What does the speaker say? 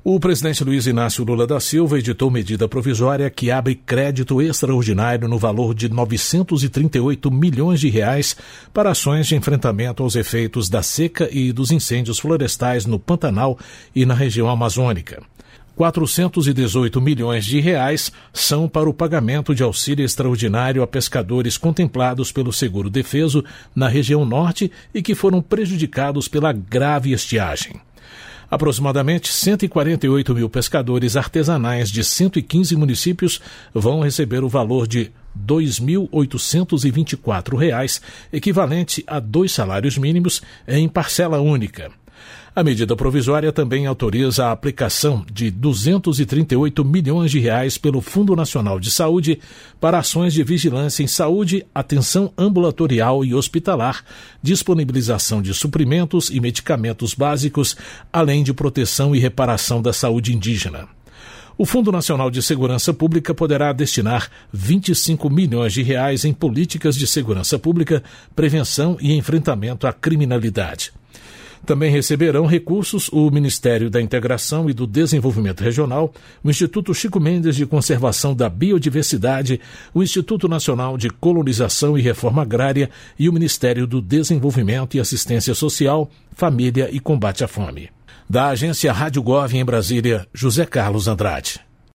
O presidente Luiz Inácio Lula da Silva editou medida provisória que abre crédito extraordinário no valor de R$ 938 milhões para ações de enfrentamento aos efeitos da seca e dos incêndios florestais no Pantanal e na região amazônica. R$ 418 milhões são para o pagamento de auxílio extraordinário a pescadores contemplados pelo seguro-defeso na região norte e que foram prejudicados pela grave estiagem. Aproximadamente 148 mil pescadores artesanais de 115 municípios vão receber o valor de R$ 2.824, equivalente a 2 salários mínimos em parcela única. A medida provisória também autoriza a aplicação de R$ 238 milhões pelo Fundo Nacional de Saúde para ações de vigilância em saúde, atenção ambulatorial e hospitalar, disponibilização de suprimentos e medicamentos básicos, além de proteção e reparação da saúde indígena. O Fundo Nacional de Segurança Pública poderá destinar R$ 25 milhões em políticas de segurança pública, prevenção e enfrentamento à criminalidade. Também receberão recursos o Ministério da Integração e do Desenvolvimento Regional, o Instituto Chico Mendes de Conservação da Biodiversidade, o Instituto Nacional de Colonização e Reforma Agrária e o Ministério do Desenvolvimento e Assistência Social, Família e Combate à Fome. Da agência Rádio Gov em Brasília, José Carlos Andrade.